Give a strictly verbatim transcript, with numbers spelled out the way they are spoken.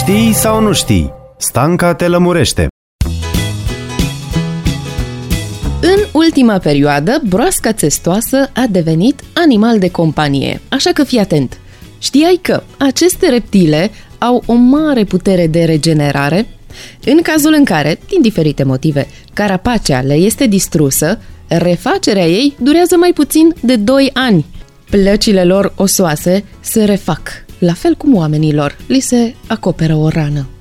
Știi sau nu știi? Stanca te lămurește. În ultima perioadă, broasca țestoasă a devenit animal de companie, așa că fii atent. Știai că aceste reptile au o mare putere de regenerare? În cazul în care, din diferite motive, carapacea le este distrusă, refacerea ei durează mai puțin de doi ani. Plăcile lor osoase se refac, la fel cum oamenilor li se acoperă o rană.